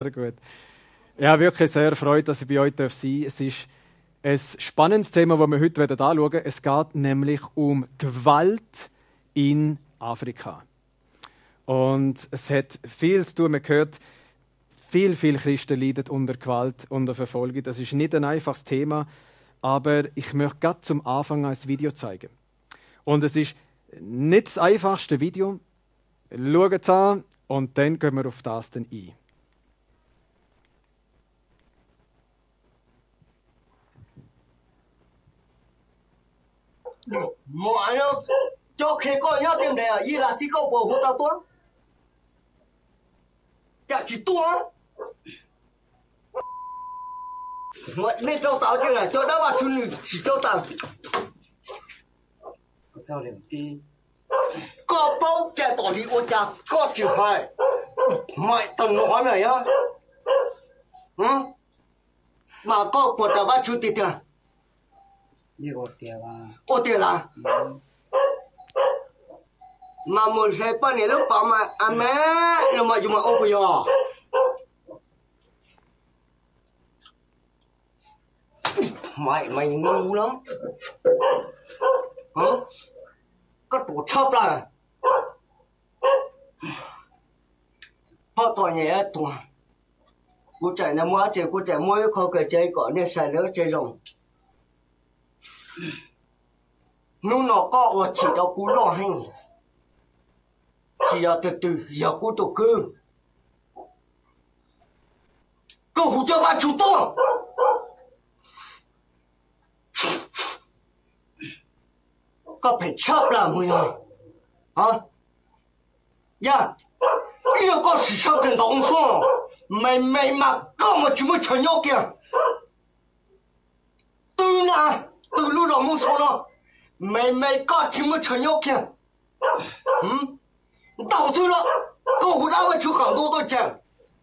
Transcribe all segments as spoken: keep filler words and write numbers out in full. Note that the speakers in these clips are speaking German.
Sehr gut. Ja, wirklich sehr erfreut, dass ich bei euch sein darf. Es ist ein spannendes Thema, das wir heute anschauen wollen. Es geht nämlich um Gewalt in Afrika. Und es hat viel zu tun. Man hört, viel, viele Christen leiden unter Gewalt, unter Verfolgung. Das ist nicht ein einfaches Thema, aber ich möchte gerade zum Anfang ein Video zeigen. Und es ist nicht das einfachste Video. Schaut es an und dann gehen wir auf das dann ein. Một anh em cho khi có nhớ tiền đề y là chỉ có bộ hút tao tuấn chả chỉ tuấn mọi nên cho tao chứ là cho đó mà chun chỉ cho tao sao liền đi có bao trẻ tỏ đi ô cha có chữ hai mọi tầng nói này á ừ? Mà có của tao bắt chú tiền tiền đi ô tiền à ô tiền là mà một hệ bao nhiêu lúc bảo mà à mẹ rồi mà dùng mà ô bây giờ mày mày ngu lắm hả có tổ chấp là họ tỏi nhẹ tỏi cô chạy nó mua chơi cô chạy mua khó cái chơi có nên xài lỡ chơi rồng nung nó có ở chỉ đâu cú lo hành chỉ là từ từ giờ cú tổ cơ cơ hủ cho ba chủ to có phải chấp là mày à hả ya yêu có sự chấp thành đồng số mày mày mà có một chúng mới chơi nhau kìa từ nè từ lúc đó muốn số nó mày mày có chúng mới chơi nhau kìa ừ到最了够不单位出很多的钱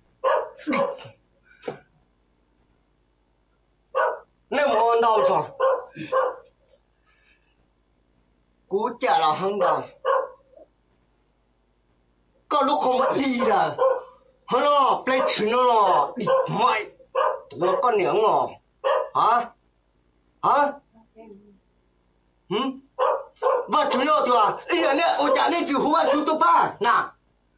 那么按到上估价了很高có lúc không mất đi là hả nó play chuyện nó đi mày tôi có niệm ngò hả hả ừ và chủ yếu là bây giờ này tôi trả lên chịu hú chú tôi ba nè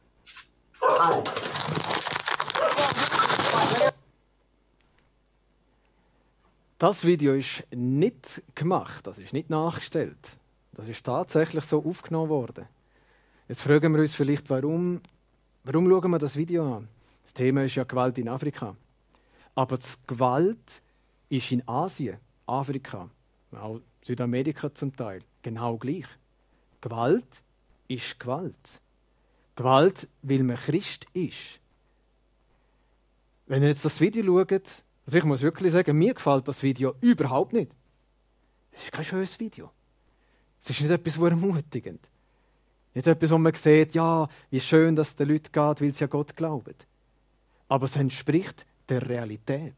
Das Video ist nicht gemacht, das ist nicht nachgestellt. Das ist tatsächlich so aufgenommen worden. Jetzt fragen wir uns vielleicht, warum, warum schauen wir das Video an? Das Thema ist ja Gewalt in Afrika. Aber die Gewalt ist in Asien, Afrika, auch Südamerika zum Teil, genau gleich. Gewalt ist Gewalt. Gewalt, weil man Christ ist. Wenn ihr jetzt das Video schaut, also ich muss wirklich sagen, mir gefällt das Video überhaupt nicht. Es ist kein schönes Video. Es ist nicht etwas, das ermutigend. Nicht etwas, wo man sieht, ja, wie schön, dass es den Leuten geht, weil sie ja Gott glauben. Aber es entspricht der Realität.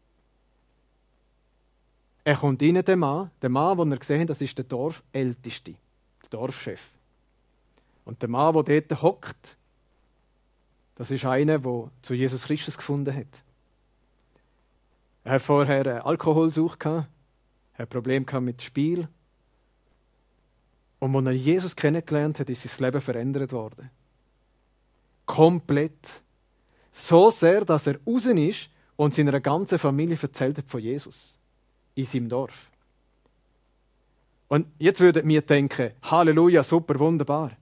Er kommt rein, der Mann. Der Mann, den er gesehen hat, das ist der Dorfälteste, der Dorfchef. Und der Mann, der dort hockt, das ist einer, der zu Jesus Christus gefunden hat. Er hat vorher eine Alkoholsucht gehabt, hat Probleme gehabt mit Spiel. Und als er Jesus kennengelernt hat, ist sein Leben verändert worden. Komplett. So sehr, dass er raus ist und seiner ganzen Familie erzählt hat von Jesus. In seinem Dorf. Und jetzt würden wir denken, Halleluja, super, wunderbar.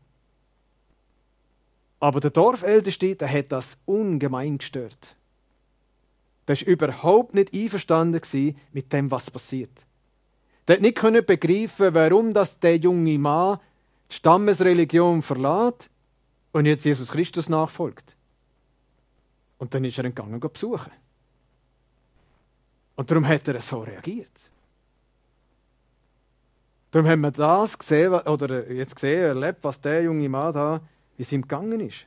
Aber der Dorfälteste, der hat das ungemein gestört. Der war überhaupt nicht einverstanden mit dem, was passiert. Der konnte nicht begreifen, warum das der junge Mann die Stammesreligion verlässt und jetzt Jesus Christus nachfolgt. Und dann ist er gegangen, ihn besuchen. Und darum hat er so reagiert. Darum haben wir das gesehen, oder jetzt gesehen, erlebt, was der junge Mann da, wie es ihm gegangen ist.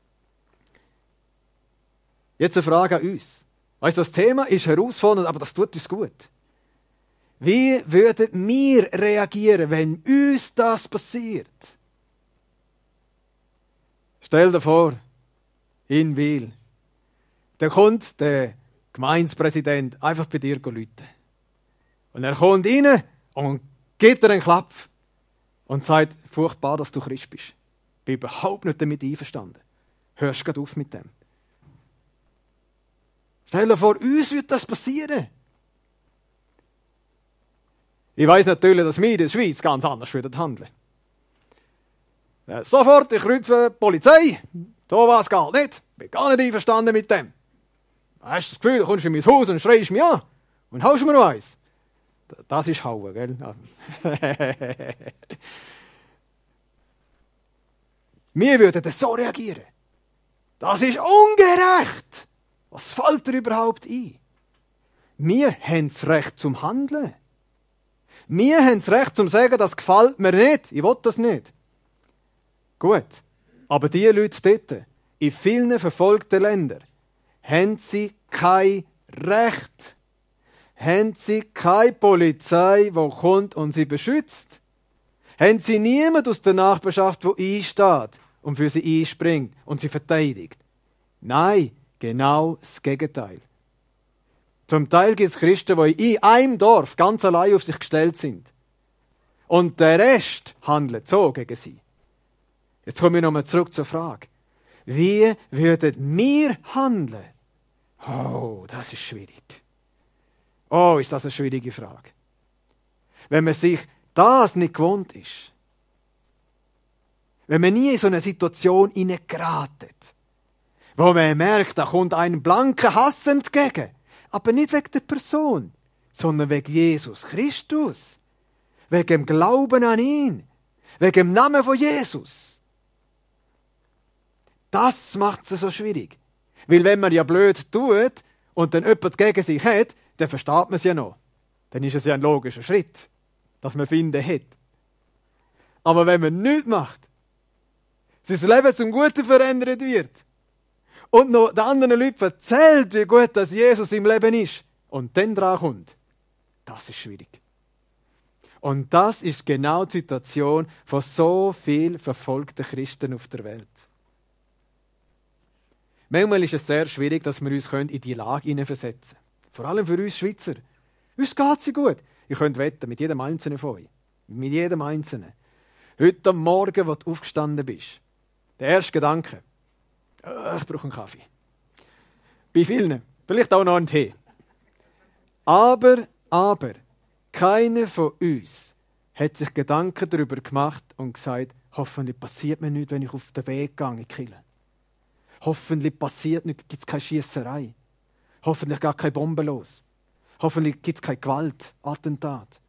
Jetzt eine Frage an uns. Weißt, das Thema ist herausfordernd, aber das tut uns gut. Wie würden wir reagieren, wenn uns das passiert? Stell dir vor, in Wil, dann kommt der Gemeindepräsident einfach bei dir rufen. Und er kommt rein und gibt dir einen Klapp und sagt, furchtbar, dass du Christ bist. Ich bin überhaupt nicht damit einverstanden. Hörst gerade auf mit dem. Stell dir vor, uns wird das passieren. Ich weiss natürlich, dass wir in der Schweiz ganz anders handeln würden. Ja, sofort, ich rufe die Polizei. So was geht nicht. Ich bin gar nicht einverstanden mit dem. Hast du das Gefühl, du kommst in mein Haus und schreist mich an und haust mir noch eins? Das ist Hauen, gell? Wir würden so reagieren. Das ist ungerecht. Was fällt dir überhaupt ein? Wir haben das Recht zum Handeln. Wir haben das Recht zum Sagen, das gefällt mir nicht. Ich will das nicht. Gut. Aber die Leute dort, in vielen verfolgten Ländern, haben sie kein Recht. Haben sie keine Polizei, die kommt und sie beschützt. Haben sie niemand aus der Nachbarschaft, der einsteht und für sie einspringt und sie verteidigt. Nein, genau das Gegenteil. Zum Teil gibt es Christen, die in einem Dorf ganz allein auf sich gestellt sind. Und der Rest handelt so gegen sie. Jetzt komme ich nochmal zurück zur Frage. Wie würden wir handeln? Oh, das ist schwierig. Oh, ist das eine schwierige Frage. Wenn man sich das nicht gewohnt ist, wenn man nie in so eine Situation hineingeratet, wo man merkt, da kommt ein blanker Hass entgegen, aber nicht wegen der Person, sondern wegen Jesus Christus, wegen dem Glauben an ihn, wegen dem Namen von Jesus. Das macht es so schwierig. Weil wenn man ja blöd tut und dann jemand gegen sich hat, dann versteht man es ja noch. Dann ist es ja ein logischer Schritt, dass man finden hat. Aber wenn man nichts macht, sein Leben zum Guten verändert wird und noch den anderen Leuten erzählt, wie gut dass Jesus im Leben ist und dann dran kommt, das ist schwierig. Und das ist genau die Situation von so vielen verfolgten Christen auf der Welt. Manchmal ist es sehr schwierig, dass wir uns in die Lage hineinversetzen können. Vor allem für uns Schweizer. Uns geht es gut. Ihr könnt wetten, mit jedem Einzelnen von euch. Mit jedem Einzelnen. Heute am Morgen, wo du aufgestanden bist, der erste Gedanke, oh, ich brauche einen Kaffee. Bei vielen. Vielleicht auch noch einen Tee. Aber, aber, keiner von uns hat sich Gedanken darüber gemacht und gesagt, hoffentlich passiert mir nichts, wenn ich auf den Weg gehe in die Kirche. Hoffentlich passiert nichts, gibt es keine Schiesserei. Hoffentlich gar keine Bombe los. Hoffentlich gibt es keine Gewalt, Attentat.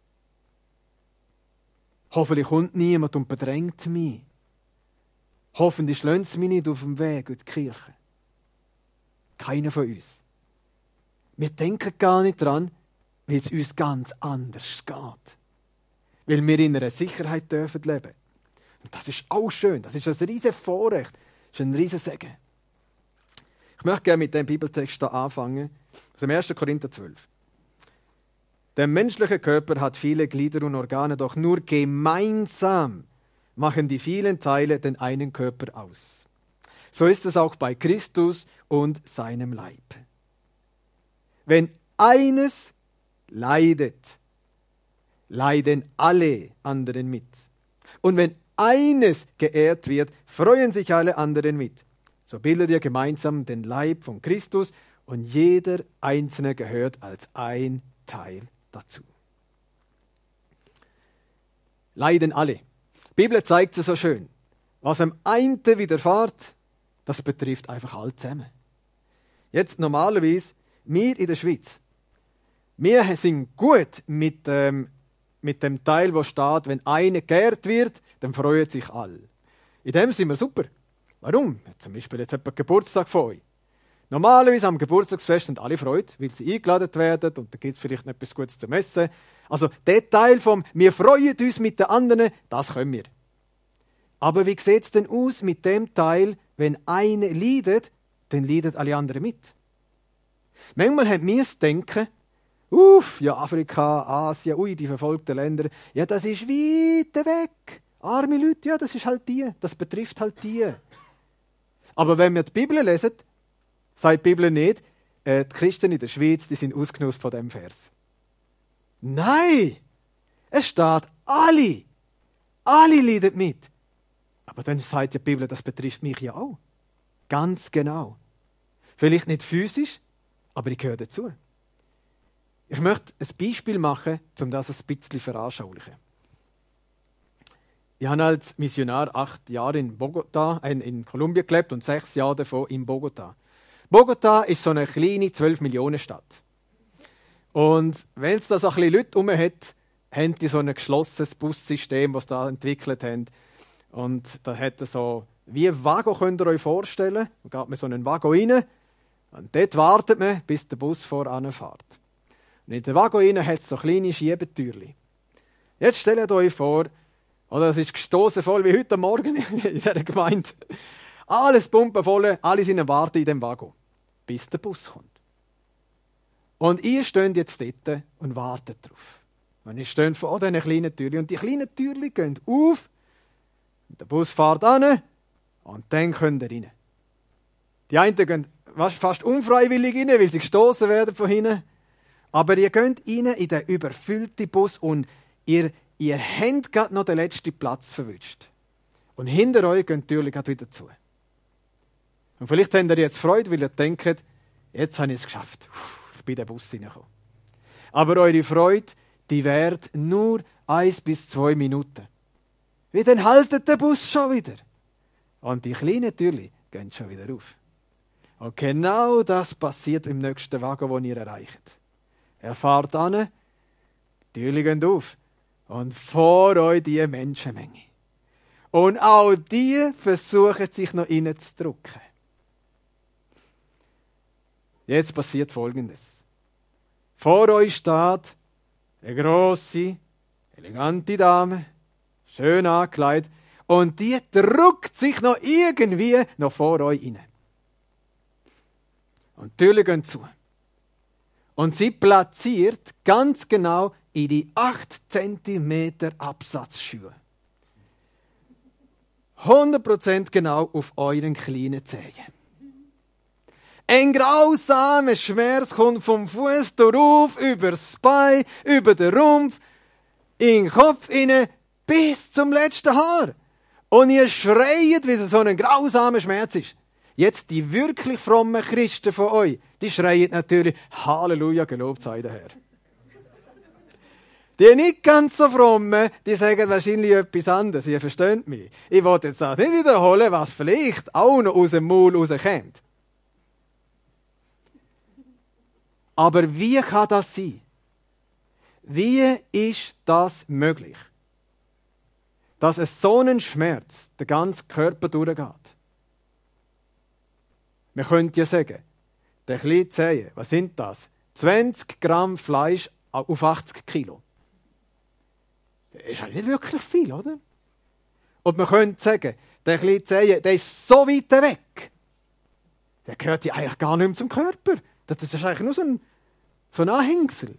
Hoffentlich kommt niemand und bedrängt mich. Hoffentlich schlönt es mich nicht auf dem Weg in die Kirche. Keiner von uns. Wir denken gar nicht dran, weil es uns ganz anders geht. Weil wir in einer Sicherheit dürfen leben. Und das ist auch schön. Das ist ein riesiges Vorrecht. Das ist ein riesiges Segen. Ich möchte gerne mit dem Bibeltext hier anfangen. Aus dem ersten Korinther zwölf. Der menschliche Körper hat viele Glieder und Organe, doch nur gemeinsam machen die vielen Teile den einen Körper aus. So ist es auch bei Christus und seinem Leib. Wenn eines leidet, leiden alle anderen mit. Und wenn eines geehrt wird, freuen sich alle anderen mit. So bildet ihr gemeinsam den Leib von Christus und jeder Einzelne gehört als ein Teil dazu. Leiden alle. Die Bibel zeigt es so schön. Was am einen widerfährt, das betrifft einfach alle zusammen. Jetzt normalerweise, wir in der Schweiz, wir sind gut mit, ähm, mit dem Teil, wo steht, wenn einer geehrt wird, dann freuen sich alle. In dem sind wir super. Warum? Zum Beispiel jetzt etwa Geburtstag von euch. Normalerweise am Geburtstagsfest sind alle Freude, weil sie eingeladen werden und da gibt es vielleicht noch etwas Gutes zum Essen. Also der Teil vom «Wir freuen uns mit den anderen», das können wir. Aber wie sieht es denn aus mit dem Teil, wenn einer leidet, dann leiden alle anderen mit? Manchmal haben wir das Denken, uff, ja Afrika, Asien, ui, die verfolgten Länder, ja das ist weit weg. Arme Leute, ja das ist halt die, das betrifft halt die. Aber wenn wir die Bibel lesen, sagt die Bibel nicht, äh, die Christen in der Schweiz, die sind ausgenutzt von dem Vers. Nein! Es steht, alle, alle leiden mit. Aber dann sagt die Bibel, das betrifft mich ja auch. Ganz genau. Vielleicht nicht physisch, aber ich gehöre dazu. Ich möchte ein Beispiel machen, um das ein bisschen veranschaulichen. Ich habe als Missionar acht Jahre in Bogotá, in, in Kolumbien gelebt und sechs Jahre davon in Bogotá. Bogotá ist so eine kleine zwölf Millionen Stadt. Und wenn es da so ein bisschen Leute herum hat, haben die so ein geschlossenes Bussystem, das sie da entwickelt haben. Und da hat es so, wie ein Wagon könnt ihr euch vorstellen. Da geht man so einen Wagon rein und dort wartet man, bis der Bus voran fährt. Und in den Wagon rein hat es so kleine Schiebetürchen. Jetzt stellt euch vor, oder es ist gestossen voll wie heute Morgen in dieser Gemeinde. Alles pumpenvoll, alle sind am Warten in dem Wagon, bis der Bus kommt. Und ihr steht jetzt dort und wartet drauf. Und ihr steht vor diesen kleinen Türchen. Und die kleinen Türchen gehen auf, und der Bus fährt an, und dann könnt ihr rein. Die einen gehen fast unfreiwillig rein, weil sie gestoßen werden von hinten. Aber ihr geht rein in den überfüllten Bus und ihr, ihr habt gerade noch den letzten Platz verwünscht. Und hinter euch gehen die Türen gerade wieder zu. Und vielleicht habt ihr jetzt Freude, weil ihr denkt, jetzt habe ich es geschafft. Ich bin in den Bus hineingekommen. Aber eure Freude, die währt nur eins bis zwei Minuten. Wie dann haltet der Bus schon wieder. Und die kleinen Türchen gehen schon wieder auf. Und genau das passiert im nächsten Wagen, den ihr erreicht. Er fährt an, die Türchen gehen auf. Und vor euch die Menschenmenge. Und auch die versuchen sich noch reinzudrücken. Jetzt passiert Folgendes. Vor euch steht eine grosse, elegante Dame, schön angekleidet, und die drückt sich noch irgendwie noch vor euch rein. Und die Türen gehen zu. Und sie platziert ganz genau in die acht Zentimeter Absatzschuhe. hundert Prozent genau auf euren kleinen Zehen. Ein grausamer Schmerz kommt vom Fuß darauf, über das Bein, über den Rumpf, in den Kopf rein, bis zum letzten Haar. Und ihr schreit, wie es so ein grausamer Schmerz ist. Jetzt die wirklich frommen Christen von euch, die schreien natürlich, Halleluja, gelobt sei der Herr. Die nicht ganz so frommen, die sagen wahrscheinlich etwas anderes. Ihr versteht mich. Ich wollte jetzt auch nicht wiederholen, was vielleicht auch noch aus dem Maul rauskommt. Aber wie kann das sein? Wie ist das möglich? Dass es so einen Schmerz den ganzen Körper durchgeht. Man könnte ja sagen, der kleine Zehe, was sind das? zwanzig Gramm Fleisch auf achtzig Kilo. Das ist halt nicht wirklich viel, oder? Und man könnte sagen, der kleine Zehe, der ist so weit weg. Der gehört ja eigentlich gar nicht mehr zum Körper. Das ist eigentlich nur so ein, so ein Anhängsel.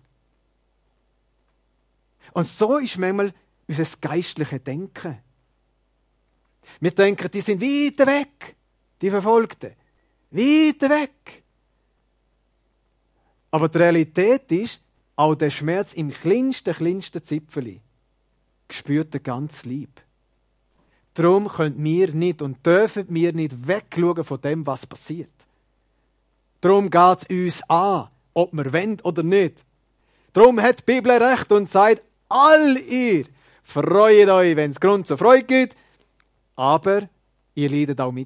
Und so ist manchmal unser geistliches Denken. Wir denken, die sind weit weg, die Verfolgten. Weit weg. Aber die Realität ist, auch der Schmerz im kleinsten, kleinsten Zipfeli spürt er ganz lieb. Darum können wir nicht und dürfen wir nicht wegschauen von dem, was passiert. Darum geht es uns an, ob wir wollen oder nicht. Darum hat die Bibel recht und sagt, all ihr freut euch, wenn es Grund zur Freude gibt, aber ihr leidet auch mit.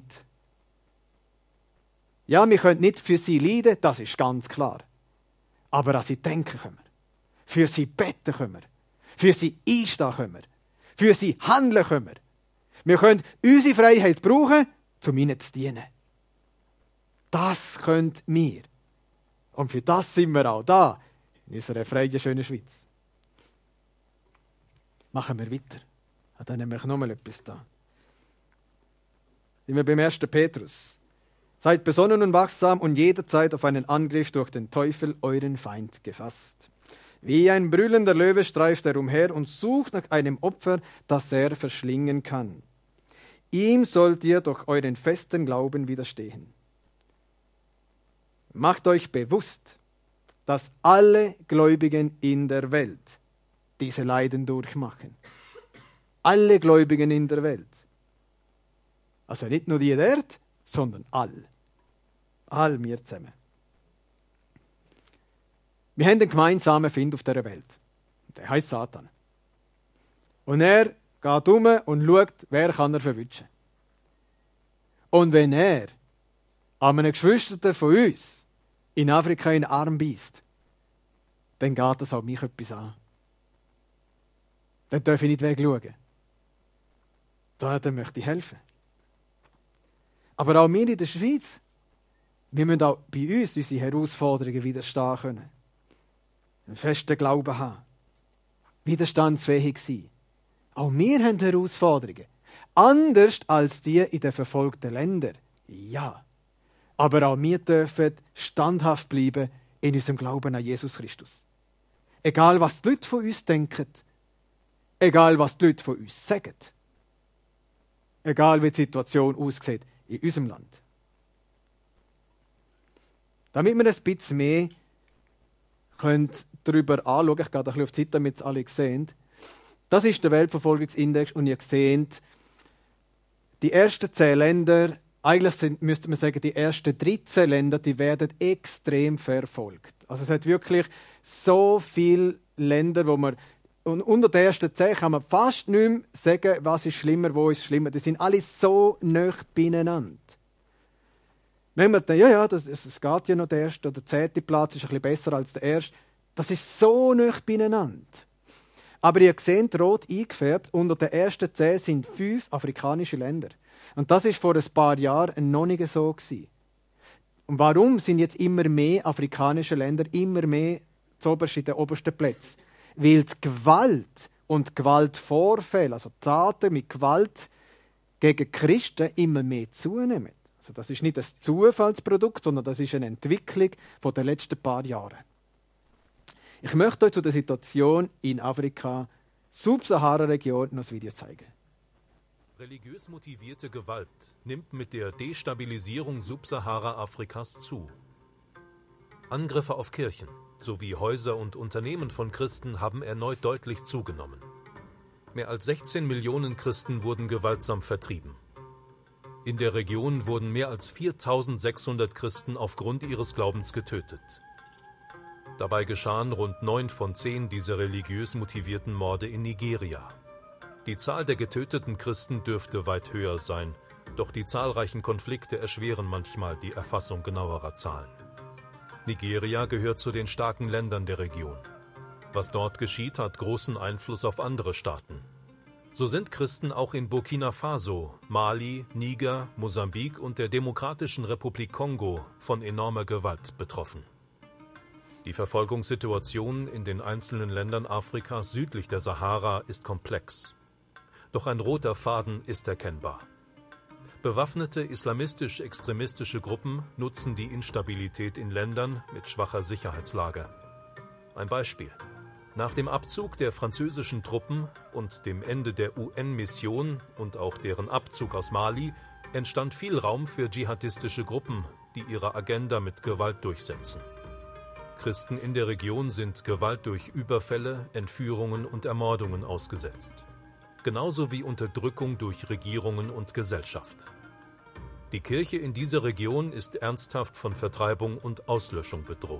Ja, wir können nicht für sie leiden, das ist ganz klar. Aber an sie denken können wir. Für sie beten können wir. Für sie einstehen können wir. Für sie handeln können wir. Wir können unsere Freiheit brauchen, um ihnen zu dienen. Das können wir. Und für das sind wir auch da, in unserer freien, schönen Schweiz. Machen wir weiter. Dann haben wir noch mal etwas da. Sind wir beim ersten Petrus. Seid besonnen und wachsam und jederzeit auf einen Angriff durch den Teufel, euren Feind, gefasst. Wie ein brüllender Löwe streift er umher und sucht nach einem Opfer, das er verschlingen kann. Ihm sollt ihr durch euren festen Glauben widerstehen. Macht euch bewusst, dass alle Gläubigen in der Welt diese Leiden durchmachen. Alle Gläubigen in der Welt. Also nicht nur die dort, sondern all. All wir zusammen. Wir haben einen gemeinsamen Find auf dieser Welt. Der heißt Satan. Und er geht um und schaut, wer kann er verwünschen. Und wenn er an einem Geschwisterten von uns in Afrika in den Arm beißt, dann geht das auch mich etwas an. Dann darf ich nicht wegschauen. Dann möchte ich helfen. Aber auch wir in der Schweiz, wir müssen auch bei uns unsere Herausforderungen widerstehen können. Einen festen Glauben haben. Widerstandsfähig sein. Auch wir haben Herausforderungen. Anders als die in den verfolgten Ländern. Ja. Aber auch wir dürfen standhaft bleiben in unserem Glauben an Jesus Christus. Egal, was die Leute von uns denken. Egal, was die Leute von uns sagen. Egal, wie die Situation aussieht in unserem Land. Damit wir ein bisschen mehr können darüber anschauen, ich gehe ein bisschen auf die Zeit, damit es alle sehen. Das ist der Weltverfolgungsindex und ihr seht, die ersten zehn Länder, eigentlich sind, müsste man sagen, die ersten dreizehn Länder, die werden extrem verfolgt. Also es hat wirklich so viele Länder, wo man, und unter den ersten zehn kann man fast nicht mehr sagen, was ist schlimmer, wo ist schlimmer. Die sind alle so nah beieinander. Wenn man denkt, ja, ja, das, es geht ja noch der erste oder der zehnte Platz ist ein bisschen besser als der erste, das ist so nah beieinander. Aber ihr seht, rot eingefärbt, unter den ersten zehn sind fünf afrikanische Länder. Und das ist vor ein paar Jahren noch nicht so gewesen. Und warum sind jetzt immer mehr afrikanische Länder immer mehr zuoberst in den obersten Plätzen? Weil die Gewalt und Gewaltvorfälle, also Taten mit Gewalt gegen Christen, immer mehr zunehmen. Also das ist nicht ein Zufallsprodukt, sondern das ist eine Entwicklung von den letzten paar Jahren. Ich möchte euch zu der Situation in Afrika, Subsahara-Region, noch ein Video zeigen. Religiös motivierte Gewalt nimmt mit der Destabilisierung Subsahara-Afrikas zu. Angriffe auf Kirchen sowie Häuser und Unternehmen von Christen haben erneut deutlich zugenommen. Mehr als sechzehn Millionen Christen wurden gewaltsam vertrieben. In der Region wurden mehr als viertausendsechshundert Christen aufgrund ihres Glaubens getötet. Dabei geschahen rund neun von zehn dieser religiös motivierten Morde in Nigeria. Die Zahl der getöteten Christen dürfte weit höher sein, doch die zahlreichen Konflikte erschweren manchmal die Erfassung genauerer Zahlen. Nigeria gehört zu den starken Ländern der Region. Was dort geschieht, hat großen Einfluss auf andere Staaten. So sind Christen auch in Burkina Faso, Mali, Niger, Mosambik und der Demokratischen Republik Kongo von enormer Gewalt betroffen. Die Verfolgungssituation in den einzelnen Ländern Afrikas südlich der Sahara ist komplex. Doch ein roter Faden ist erkennbar. Bewaffnete islamistisch-extremistische Gruppen nutzen die Instabilität in Ländern mit schwacher Sicherheitslage. Ein Beispiel. Nach dem Abzug der französischen Truppen und dem Ende der U N-Mission und auch deren Abzug aus Mali entstand viel Raum für dschihadistische Gruppen, die ihre Agenda mit Gewalt durchsetzen. Christen in der Region sind Gewalt durch Überfälle, Entführungen und Ermordungen ausgesetzt. Genauso wie Unterdrückung durch Regierungen und Gesellschaft. Die Kirche in dieser Region ist ernsthaft von Vertreibung und Auslöschung bedroht.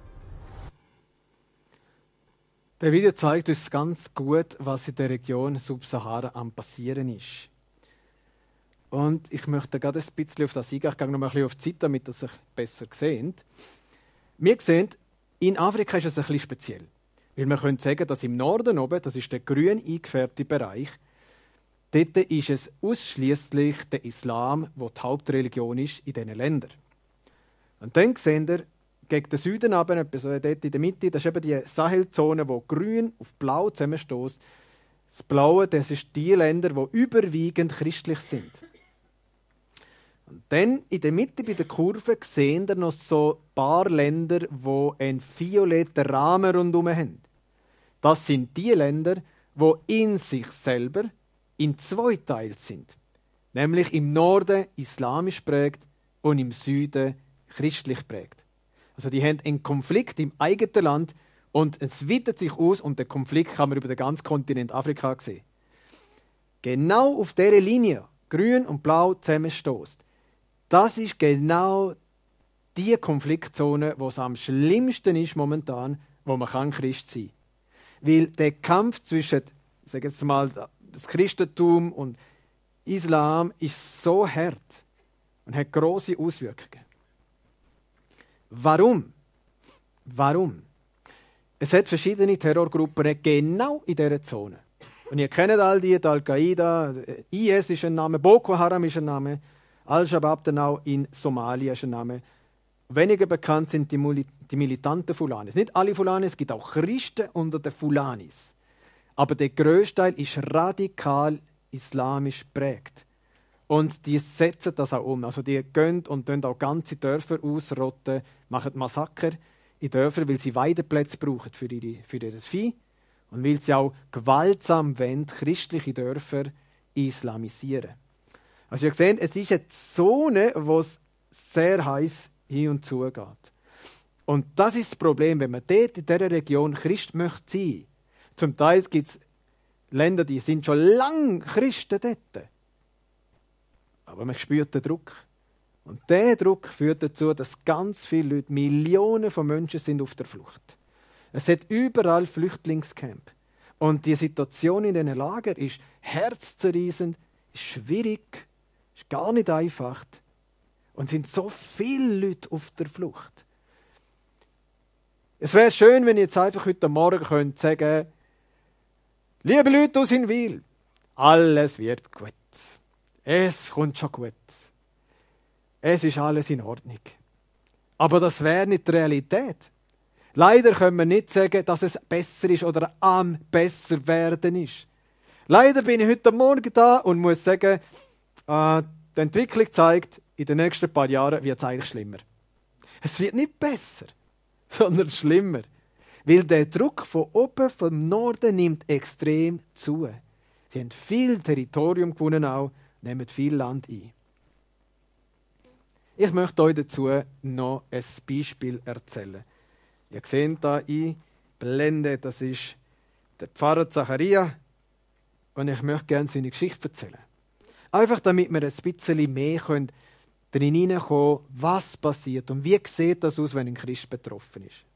Der Video zeigt uns ganz gut, was in der Region Subsahara am passieren ist. Und ich möchte gerade ein bisschen auf das eingehen. Ich gehe noch mal ein bisschen auf die Zeit, damit ihr es besser seht. Wir sehen, in Afrika ist es ein bisschen speziell. Weil man könnte sagen, dass im Norden oben, das ist der grün eingefärbte Bereich, dort ist es ausschließlich der Islam, der die Hauptreligion ist in diesen Ländern. Und dann sehen wir, gegen den Süden runter, etwa so dort in der Mitte, das ist eben die Sahelzone, wo grün auf blau zusammenstößt. Das Blaue, das ist die Länder, die überwiegend christlich sind. Und dann in der Mitte bei der Kurve sehen wir noch so ein paar Länder, die einen violetten Rahmen rundherum haben. Das sind die Länder, die in sich selber in zwei Teile sind. Nämlich im Norden islamisch prägt und im Süden christlich prägt. Also die haben einen Konflikt im eigenen Land und es weitet sich aus und der Konflikt kann man über den ganzen Kontinent Afrika sehen. Genau auf dieser Linie, grün und blau zusammenstößt, das ist genau die Konfliktzone, wo es am schlimmsten ist momentan, wo man kann Christ sein kann. Weil der Kampf zwischen, ich sage jetzt mal, das Christentum und Islam ist so hart und hat grosse Auswirkungen. Warum? Warum? Es hat verschiedene Terrorgruppen genau in dieser Zone. Und ihr kennt all die, die Al-Qaida, I S ist ein Name, Boko Haram ist ein Name, Al-Shabaab dann auch in Somalia ist ein Name. Weniger bekannt sind die, Mul- die militanten Fulanis. Nicht alle Fulanis, es gibt auch Christen unter den Fulanis. Aber der grösste Teil ist radikal islamisch geprägt. Und die setzen das auch um. Also die gehen und tun auch ganze Dörfer ausrotten, machen Massaker in Dörfern, weil sie Weideplätze brauchen für, ihre, für ihr Vieh und weil sie auch gewaltsam wollen, christliche Dörfer islamisieren. Also ihr seht, es ist eine Zone, wo es sehr heiß hin und zu geht. Und das ist das Problem, wenn man dort in dieser Region Christ möchte sein. Zum Teil gibt es Länder, die sind schon lange Christen dort. Aber man spürt den Druck. Und dieser Druck führt dazu, dass ganz viele Leute, Millionen von Menschen sind auf der Flucht. Es hat überall Flüchtlingscamp. Und die Situation in diesen Lagern ist herzzerreißend, ist schwierig, ist gar nicht einfach. Und es sind so viele Leute auf der Flucht. Es wäre schön, wenn ich jetzt einfach heute Morgen könnt sagen, liebe Leute aus Hinwil, alles wird gut. Es kommt schon gut. Es ist alles in Ordnung. Aber das wäre nicht die Realität. Leider können wir nicht sagen, dass es besser ist oder am besser werden ist. Leider bin ich heute Morgen da und muss sagen, äh, die Entwicklung zeigt, in den nächsten paar Jahren wird es eigentlich schlimmer. Es wird nicht besser, sondern schlimmer. Weil der Druck von oben, vom Norden, nimmt extrem zu. Sie haben viel Territorium gewonnen auch, nehmen viel Land ein. Ich möchte euch dazu noch ein Beispiel erzählen. Ihr seht hier einblenden, das ist der Pfarrer Zacharia und ich möchte gerne seine Geschichte erzählen. Einfach damit wir ein bisschen mehr können drin hineinkommen, was passiert und wie sieht das aus, wenn ein Christ betroffen ist.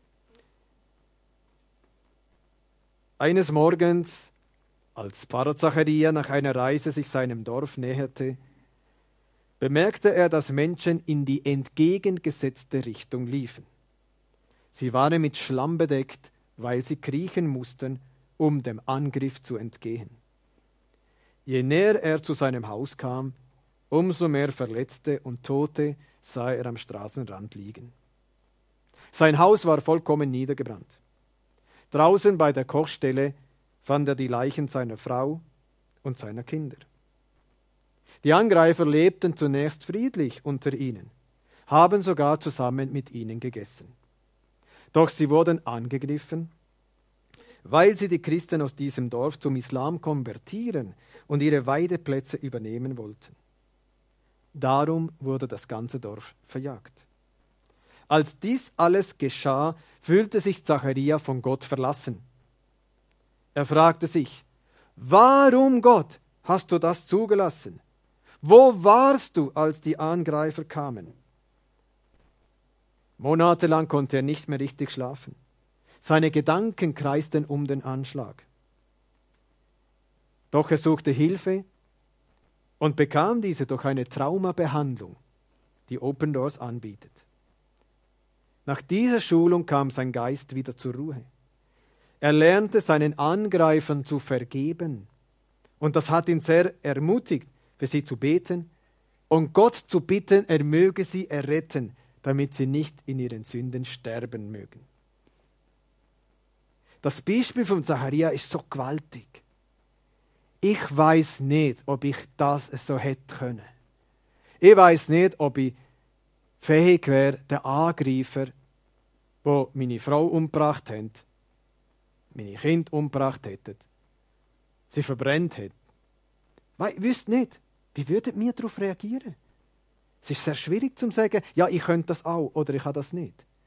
Eines Morgens, als Pfarrer Zacharia nach einer Reise sich seinem Dorf näherte, bemerkte er, dass Menschen in die entgegengesetzte Richtung liefen. Sie waren mit Schlamm bedeckt, weil sie kriechen mussten, um dem Angriff zu entgehen. Je näher er zu seinem Haus kam, umso mehr Verletzte und Tote sah er am Straßenrand liegen. Sein Haus war vollkommen niedergebrannt. Draußen bei der Kochstelle fand er die Leichen seiner Frau und seiner Kinder. Die Angreifer lebten zunächst friedlich unter ihnen, haben sogar zusammen mit ihnen gegessen. Doch sie wurden angegriffen, weil sie die Christen aus diesem Dorf zum Islam konvertieren und ihre Weideplätze übernehmen wollten. Darum wurde das ganze Dorf verjagt. Als dies alles geschah, fühlte sich Zacharia von Gott verlassen. Er fragte sich, warum, Gott, hast du das zugelassen? Wo warst du, als die Angreifer kamen? Monatelang konnte er nicht mehr richtig schlafen. Seine Gedanken kreisten um den Anschlag. Doch er suchte Hilfe und bekam diese durch eine Traumabehandlung, die Open Doors anbietet. Nach dieser Schulung kam sein Geist wieder zur Ruhe. Er lernte seinen Angreifern zu vergeben. Und das hat ihn sehr ermutigt, für sie zu beten und Gott zu bitten, er möge sie erretten, damit sie nicht in ihren Sünden sterben mögen. Das Beispiel von Zacharia ist so gewaltig. Ich weiß nicht, ob ich das so hätte können. Ich weiß nicht, ob ich fähig wäre, den Angreifer, wo meine Frau umgebracht haben, meine Kinder umgebracht hätten, sie verbrennt hätten. Ich wüsste nicht, wie würdet ihr darauf reagieren? Es ist sehr schwierig zu sagen, ja, ich könnte das auch oder ich kann das nicht.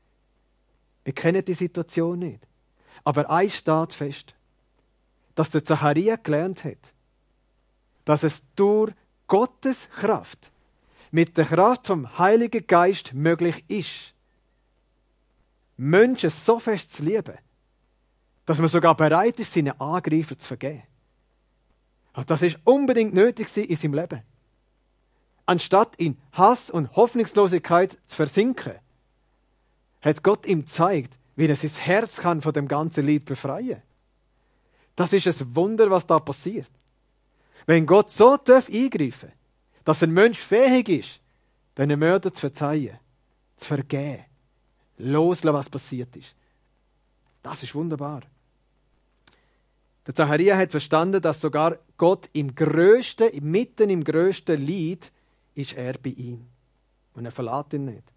Wir kennen die Situation nicht. Aber eins steht fest, dass der Zacharia gelernt hat, dass es durch Gottes Kraft, mit der Kraft vom Heiligen Geist möglich ist, Menschen so fest zu lieben, dass man sogar bereit ist, seinen Angreifer zu vergeben. Und das ist unbedingt nötig in seinem Leben. Anstatt in Hass und Hoffnungslosigkeit zu versinken, hat Gott ihm gezeigt, wie er sein Herz kann von dem ganzen Leid befreien. Das ist ein Wunder, was da passiert. Wenn Gott so tief eingreifen darf, dass ein Mensch fähig ist, den Mörder zu verzeihen, zu vergeben, loslassen, was passiert ist. Das ist wunderbar. Der Zacharia hat verstanden, dass sogar Gott im grössten, mitten im grössten Leid, ist er bei ihm. Und er verlässt ihn nicht.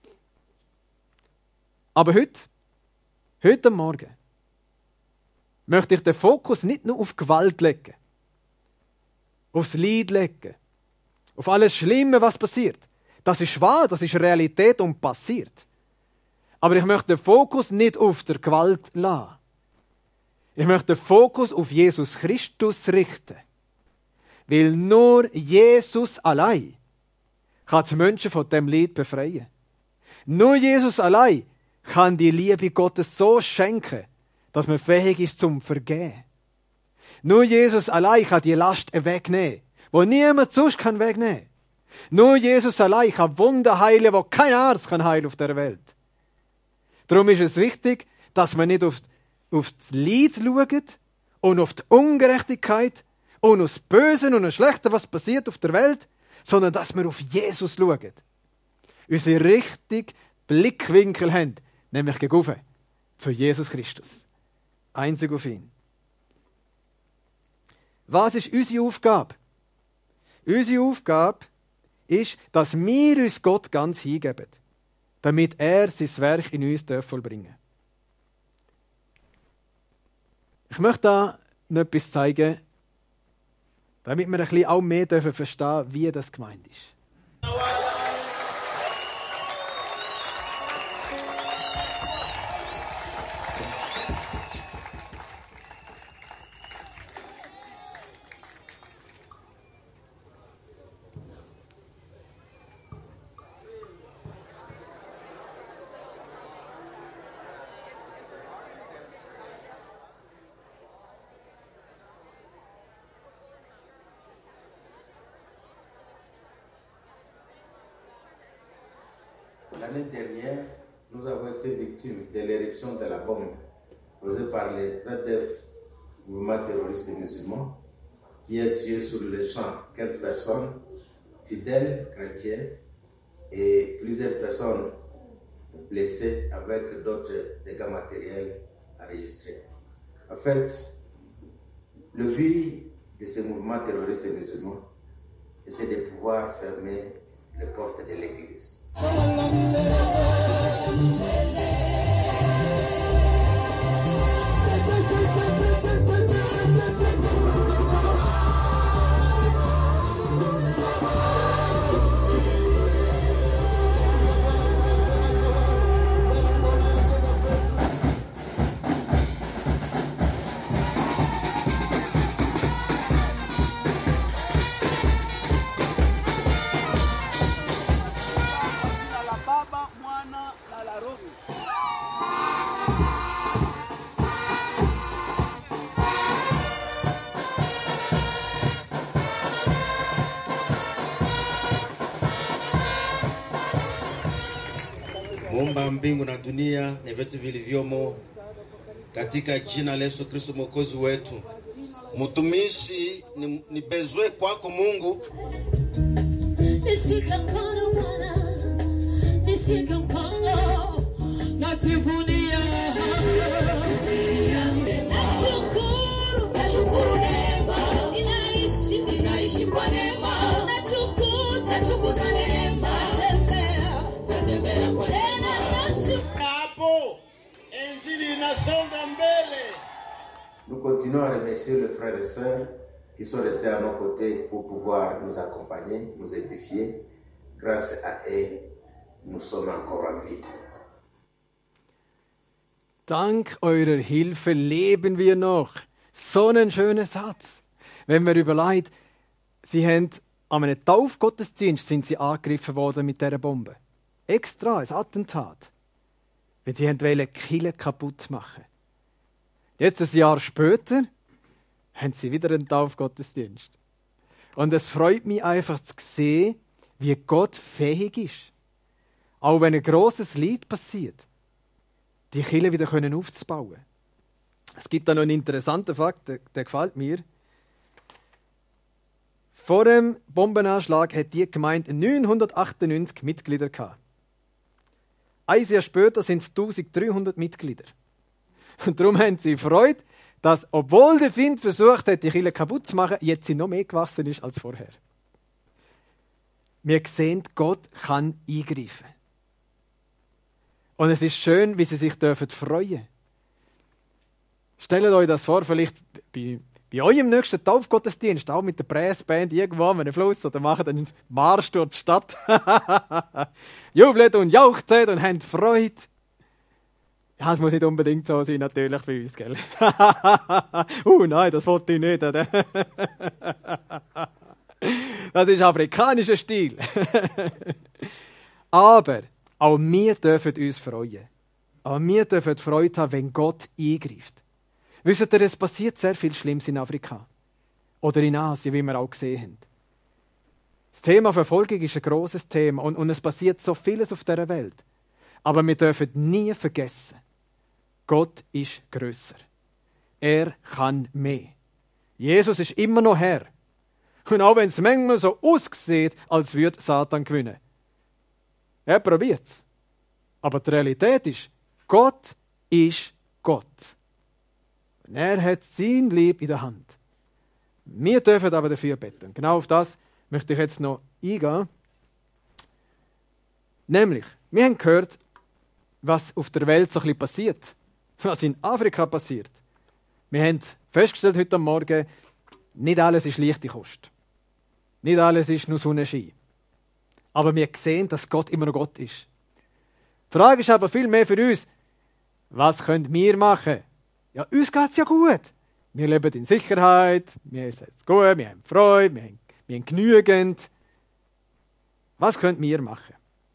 Aber heute, heute Morgen, möchte ich den Fokus nicht nur auf Gewalt legen, aufs Leid legen, auf alles Schlimme, was passiert. Das ist wahr, das ist Realität und passiert. Aber ich möchte den Fokus nicht auf der Gewalt lassen. Ich möchte den Fokus auf Jesus Christus richten. Weil nur Jesus allein kann die Menschen von dem Leid befreien. Nur Jesus allein kann die Liebe Gottes so schenken, dass man fähig ist zum Vergehen. Nur Jesus allein kann die Last wegnehmen, wo niemand sonst kann wegnehmen. Nur Jesus allein kann Wunder heilen, wo kein Arzt kann heilen auf der Welt. Darum ist es wichtig, dass man nicht auf, auf das Leid schaut und auf die Ungerechtigkeit und auf das Böse und das Schlechte, was passiert auf der Welt, sondern dass wir auf Jesus schauen. Unsere richtigen Blickwinkel haben, nämlich gegenüber zu Jesus Christus. Einzig auf ihn. Was ist unsere Aufgabe? Unsere Aufgabe ist, dass wir uns Gott ganz hingeben, damit er sein Werk in uns vollbringen darf. Ich möchte da noch etwas zeigen, damit wir ein bisschen auch mehr verstehen dürfen, wie das gemeint ist. L'année dernière, nous avons été victimes de l'éruption de la bombe causée par les A D F, mouvement terroriste musulman, qui a tué sur le champ quinze personnes, fidèles chrétiens, et plusieurs personnes blessées avec d'autres dégâts matériels enregistrés. En fait, le but de ce mouvement terroriste musulman était de pouvoir fermer les portes de l'église. Muumba mbingu na dunia na vyote vilivyomo, katika jina la Yesu Kristo mwokozi wetu. Mtumishi ni, ni bezwe kwako Mungu. Nishika mkono Bwana, nishika mkono, najivunia. Nashukuru, nashukuru neema, inaishi, inaishi kwa neema. Natukuza, tukuza neema, natembea, natembea kwa neema. Nous continuons à remercier les frères et sœurs qui sont restés à nos côtés pour pouvoir nous accompagner, nous édifier. Grâce à eux, nous sommes encore en vie. Dank eurer Hilfe leben wir noch. So ein schöner Satz. Wenn man überlegt, sie haben an einem Taufgottesdienst sind sie angegriffen worden mit dieser Bombe. Extra, ein Attentat. Weil sie wollten die Kirche kaputt machen. Jetzt, ein Jahr später, haben sie wieder einen Taufgottesdienst. Und es freut mich einfach zu sehen, wie Gott fähig ist. Auch wenn ein grosses Leid passiert, die Kirche wieder aufzubauen. Es gibt da noch einen interessanten Fakt, der, der gefällt mir. Vor dem Bombenanschlag hat die Gemeinde neunhundertachtundneunzig Mitglieder gehabt. Ein Jahr später sind es eintausenddreihundert Mitglieder. Und darum haben sie Freude, dass, obwohl der Feind versucht hat, die Kirche kaputt zu machen, jetzt sie noch mehr gewachsen ist als vorher. Wir sehen, Gott kann eingreifen. Und es ist schön, wie sie sich dürfen freuen. Stellt euch das vor, vielleicht bei, bei eurem nächsten Taufgottesdienst, auch mit der Brassband irgendwo an einem Fluss, oder machen einen Marsch durch die Stadt. Jubelt und jauchzt und habt Freude. Ja, es muss nicht unbedingt so sein, natürlich bei uns, gell? uh, nein, das wollte ich nicht. Oder? Das ist afrikanischer Stil. Aber auch wir dürfen uns freuen. Auch wir dürfen Freude haben, wenn Gott eingreift. Wisst ihr, es passiert sehr viel Schlimmes in Afrika. Oder in Asien, wie wir auch gesehen haben. Das Thema Verfolgung ist ein grosses Thema und, und es passiert so vieles auf dieser Welt. Aber wir dürfen nie vergessen, Gott ist grösser. Er kann mehr. Jesus ist immer noch Herr. Und auch wenn es manchmal so aussieht, als würde Satan gewinnen. Er probiert es. Aber die Realität ist, Gott ist Gott. Und er hat sein Leben in der Hand. Wir dürfen aber dafür beten. Genau auf das möchte ich jetzt noch eingehen. Nämlich, wir haben gehört, was auf der Welt so ein bisschen passiert. Was in Afrika passiert. Wir haben festgestellt heute Morgen, nicht alles ist leichte Kost. Nicht alles ist nur Sonnenschein. Aber wir sehen, dass Gott immer noch Gott ist. Die Frage ist aber viel mehr für uns, was können wir machen? Ja, uns geht es ja gut. Wir leben in Sicherheit, mir ist es gut, wir haben Freude, wir haben, wir haben genügend. Was können wir machen?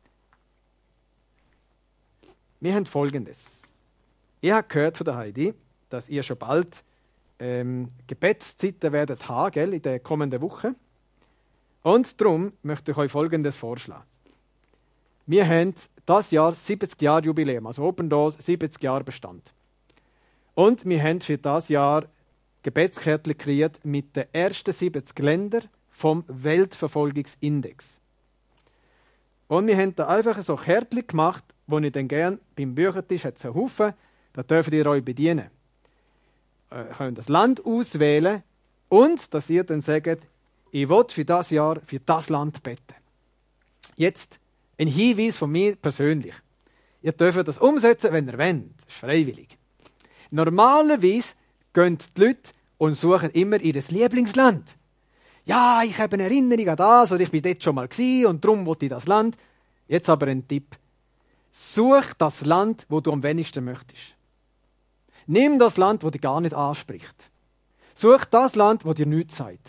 Wir haben Folgendes. Ich habe gehört von der Heidi, dass ihr schon bald ähm, Gebetszeiten werdet haben, gell, in der kommenden Woche. Und darum möchte ich euch Folgendes vorschlagen. Wir haben das Jahr siebzig Jahre Jubiläum, also Open Doors siebzig Jahre Bestand. Und wir haben für das Jahr Gebetskärtchen kreiert mit den ersten siebzig Ländern vom Weltverfolgungsindex. Und wir haben da einfach so Kärtchen gemacht, wo ich dann gerne beim Büchertisch einen Haufen, da dürft ihr euch bedienen. Ihr könnt das Land auswählen und dass ihr dann sagt, ich will für das Jahr, für das Land beten. Jetzt ein Hinweis von mir persönlich. Ihr dürft das umsetzen, wenn ihr wollt. Das ist freiwillig. Normalerweise gehen die Leute und suchen immer ihr Lieblingsland. Ja, ich habe eine Erinnerung an das oder ich war dort schon mal gewesen und darum will ich das Land. Jetzt aber ein Tipp. Such das Land, wo du am wenigsten möchtest. Nimm das Land, wo dich gar nicht anspricht. Such das Land, wo dir nichts sagt.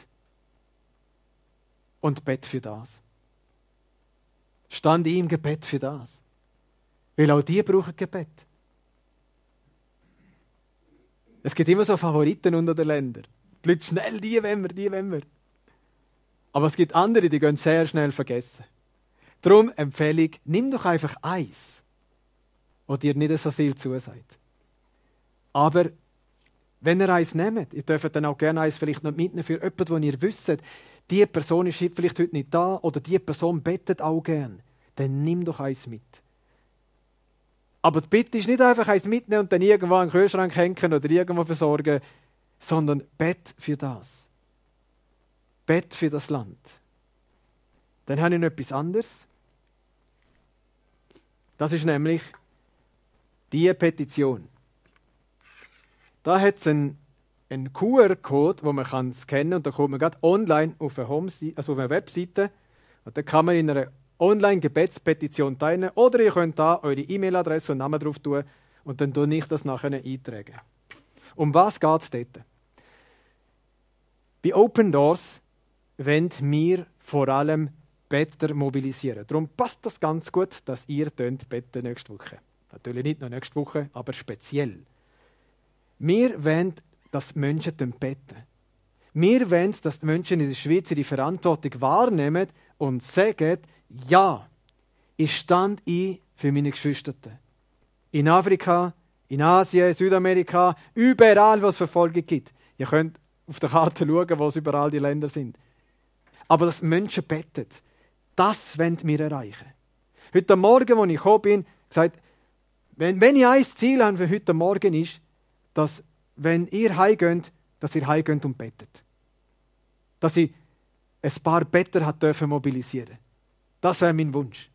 Und bett für das. Stand im Gebet für das. Weil auch die brauchen Gebet. Es gibt immer so Favoriten unter den Ländern. Die Leute schnell, die wollen wir, die wollen wir. Aber es gibt andere, die gehen sehr schnell vergessen. Darum Empfehlung, nimm doch einfach eins, wo dir nicht so viel zusagt. Aber wenn ihr eins nehmt, ihr dürft dann auch gerne eins vielleicht noch mitnehmen für jemanden, wo ihr wisst, die Person ist vielleicht heute nicht da oder die Person bettet auch gern, dann nimm doch eins mit. Aber die Bitte ist nicht einfach eins mitnehmen und dann irgendwo an den Kühlschrank hängen oder irgendwo versorgen, sondern bett für das. Bett für das Land. Dann habe ich noch etwas anderes. Das ist nämlich die Petition. Da hat es einen, einen Q R-Code, den man kann scannen kann und da kommt man gerade online auf eine, Home- also auf eine Webseite und dann kann man in einer Online-Gebetspetition teilnehmen oder ihr könnt da eure E-Mail-Adresse und Namen drauf tun Und dann tue ich das nachher eintragen. Um was geht es dort? Bei Open Doors wollen wir vor allem Better mobilisieren. Darum passt das ganz gut, dass ihr beten nächste Woche. Natürlich nicht nur nächste Woche, aber speziell. Wir wollen, dass die Menschen beten. Wir wollen, dass die Menschen in der Schweiz ihre Verantwortung wahrnehmen und sagen, ja, ich stand ein für meine Geschwister. In Afrika, in Asien, Südamerika, überall, wo es Verfolgung gibt. Ihr könnt auf der Karte schauen, wo es überall die Länder sind. Aber dass Menschen beten, das wollen wir erreichen. Heute Morgen, als ich gekommen bin, gesagt, wenn, wenn ich ein Ziel habe für heute Morgen ist, dass, wenn ihr heimgeht, dass ihr heimgeht und betet. Dass ich ein paar Better hat dürfen mobilisieren. Das wäre mein Wunsch.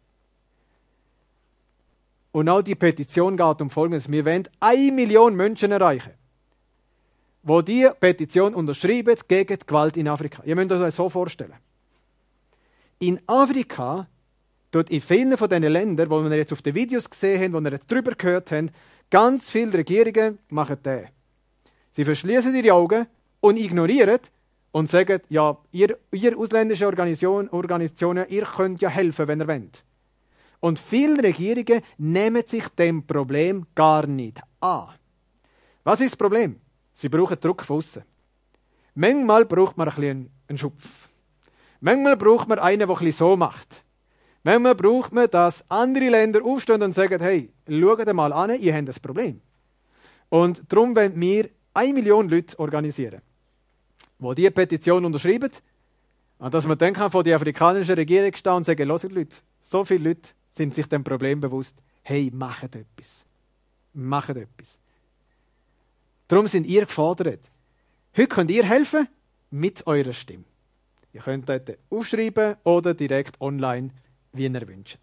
Und auch die Petition geht um Folgendes. Wir wollen eine Million Menschen erreichen, die diese Petition unterschreiben gegen die Gewalt in Afrika. Ihr müsst euch das so vorstellen. In Afrika, dort in vielen von diesen Ländern, wo wir jetzt auf den Videos gesehen haben, wo wir jetzt darüber gehört haben, ganz viele Regierungen machen das. Sie verschließen ihre Augen und ignorieren und sagen, ja, ihr, ihr ausländische Organisation, Organisationen, ihr könnt ja helfen, wenn ihr wollt. Und viele Regierungen nehmen sich dem Problem gar nicht an. Was ist das Problem? Sie brauchen Druck von aussen. Manchmal braucht man ein bisschen einen Schupf. Manchmal braucht man einen, der ein bisschen so macht. Manchmal braucht man, dass andere Länder aufstehen und sagen, hey, schaut mal an, ihr habt das Problem. Und darum wollen wir eine Million Leute organisieren, die diese Petition unterschreiben. Und dass man dann kann von der afrikanischen Regierung stehen und sagen, hört Leute, so viele Leute sind sich dem Problem bewusst. Hey, macht etwas. Macht etwas. Darum sind ihr gefordert. Heute könnt ihr helfen mit eurer Stimme. Ihr könnt dort aufschreiben oder direkt online, wie ihr wünscht.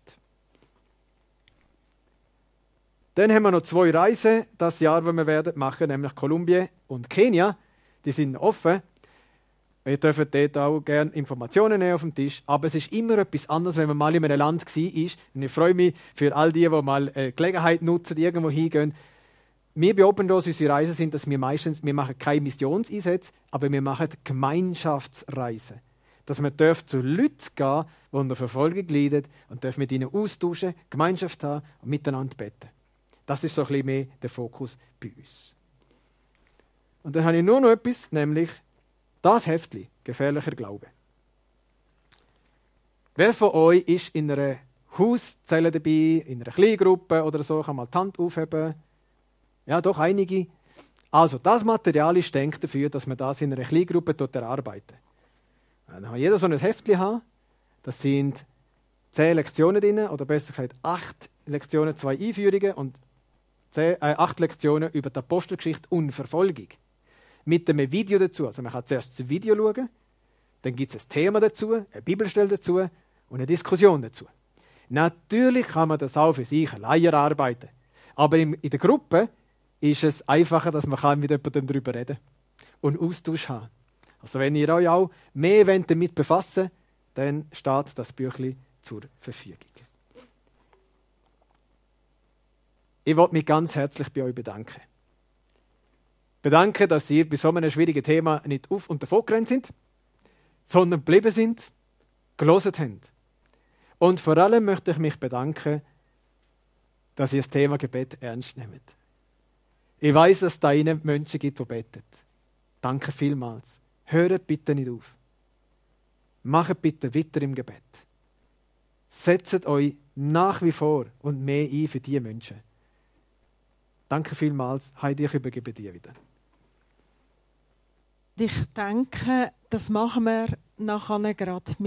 Dann haben wir noch zwei Reisen das Jahr, die wir werden machen, nämlich Kolumbien und Kenia. Die sind offen. Ihr dürft dort auch gerne Informationen nehmen auf dem Tisch. Aber es ist immer etwas anderes, wenn man mal in einem Land war. Und ich freue mich für all die, die mal äh, Gelegenheit nutzen, irgendwo hingehen. Wir bei Open Doors, unsere Reisen sind, dass wir meistens, wir machen keine Missionseinsätze, aber wir machen Gemeinschaftsreisen. Dass man zu Leuten gehen, die unter Verfolgung leiden und dürfen mit ihnen austauschen, Gemeinschaft haben und miteinander beten. Das ist so ein bisschen mehr der Fokus bei uns. Und dann habe ich nur noch etwas, nämlich das Heftli, gefährlicher Glaube. Wer von euch ist in einer Hauszelle dabei, in einer Kleingruppe oder so, kann mal die Hand aufheben? Ja, doch, einige. Also, das Material ist denkt dafür, dass man das in einer Kleingruppe erarbeiten. Dann kann jeder so ein Heftli haben. Das sind zehn Lektionen drin, oder besser gesagt acht Lektionen, zwei Einführungen und zehn, äh, acht Lektionen über die Apostelgeschichte und Verfolgung. Mit einem Video dazu. Also man kann zuerst das Video schauen, dann gibt es ein Thema dazu, eine Bibelstelle dazu und eine Diskussion dazu. Natürlich kann man das auch für sich allein erarbeiten. Aber in der Gruppe ist es einfacher, dass man mit jemandem darüber reden kann und Austausch haben. Also wenn ihr euch auch mehr damit befassen wollt, dann steht das Büchlein zur Verfügung. Ich möchte mich ganz herzlich bei euch bedanken. Bedanken, dass ihr bei so einem schwierigen Thema nicht auf- und davon gerannt sind, sondern geblieben sind, gelesen habt. Und vor allem möchte ich mich bedanken, dass ihr das Thema Gebet ernst nehmt. Ich weiss, dass es da innen Menschen gibt, die beten. Danke vielmals. Hört bitte nicht auf. Macht bitte weiter im Gebet. Setzt euch nach wie vor und mehr ein für diese Menschen. Danke vielmals. Heidi, ich übergebe dir wieder. Ich denke, das machen wir nachher gerade mit.